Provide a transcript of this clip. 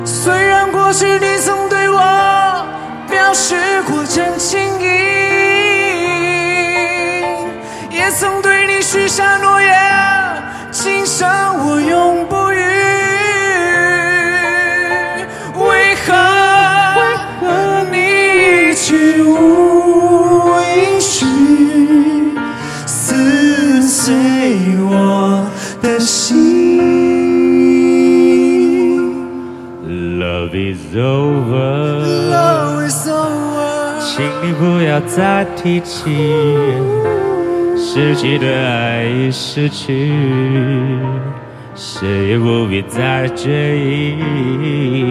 虽然过去你曾对我表示过真情意，也曾对你许下诺言，今生我永不渝。为何你却无音讯，撕碎我的心？ Love is over， Love is over， 请你不要再提起，失去的爱已失去，谁也不必再追忆。